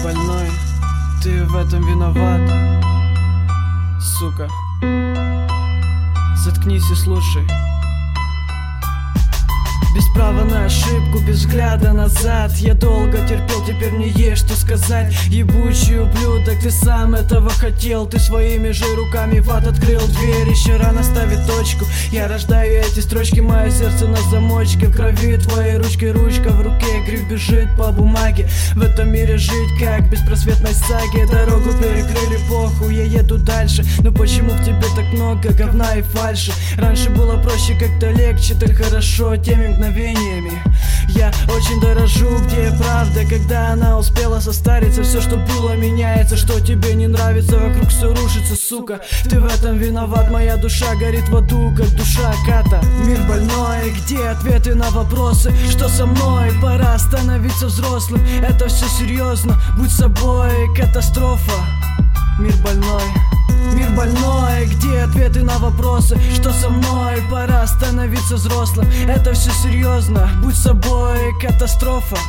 больной, ты в этом виноват, сука. Заткнись и слушай. Без права на ошибку, без взгляда назад. Я долго терпел, теперь мне есть что сказать. Ебучий ублюдок, ты сам этого хотел. Ты своими же руками в ад открыл дверь. Еще рано ставить точку. Я рождаю эти строчки, мое сердце на замочке. В крови твоей ручки, ручка в руке. Гриф бежит по бумаге. В этом мире жить как в беспросветной саге. Дорогу перекрыли, похуй, я еду дальше. Но почему в тебе так много говна и фальши? Раньше было проще, как-то легче, так хорошо теми мгновениями. Я очень дорожу, где правда, когда она успела состариться. Все, что было, меняется, что тебе не нравится, вокруг все рушится, сука. Ты в этом виноват, моя душа горит в аду, как душа ката. Мир больной, где ответы на вопросы? Что со мной? Пора становиться взрослым. Это все серьезно, будь собой, катастрофа. Мир больной. Мир больной, где ответы на вопросы? Что со мной? Пора становиться взрослым. Это все серьезно, будь собой, катастрофа.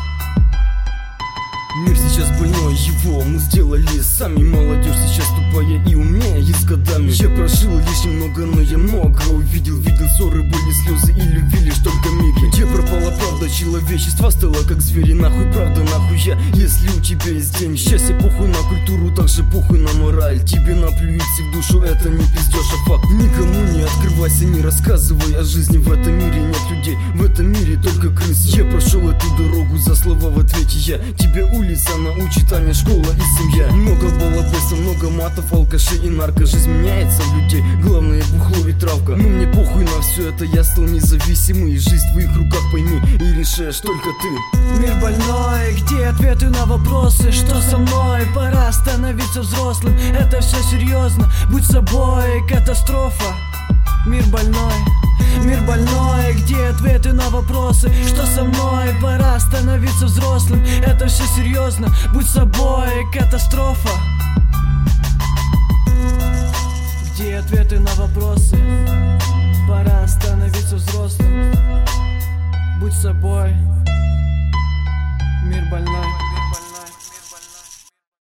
Мир сейчас больной, его мы сделали сами. Молодежь сейчас тупая и умнее с годами. Я прожил лишь немного, но я много увидел. Видел ссоры, были слезы и любви лишь только миги. Где пропала правда, человечество стало как звери. Нахуй правда, нахуй я, если у тебя есть день счастья. Похуй на культуру, также похуй на мораль. Тебе наплюется в душу, это не пиздешь, а факт. Никому не открывайся, не рассказывай о жизни. В этом мире нет людей, в этом мире только крысы. Я прошел эту дорогу, за слова в ответе я. Тебя улица научит, а не школа и семья. Много балабеса, много матов, алкашей и нарко. Жизнь меняется в людей, главное бухло и травка. Но мне похуй на все это, я стал независимый. Жизнь в твоих руках, пойми, и решаешь только ты. Мир больной, где ответы на вопросы? Что со мной? Пора становиться взрослым. Это все серьезно, будь собой, катастрофа. Мир больной. Мир больной, где ответы на вопросы? Что со мной? Пора становиться взрослым. Это все серьезно, будь собой, катастрофа. Где ответы на вопросы? Пора становиться взрослым. Будь собой. Мир больной.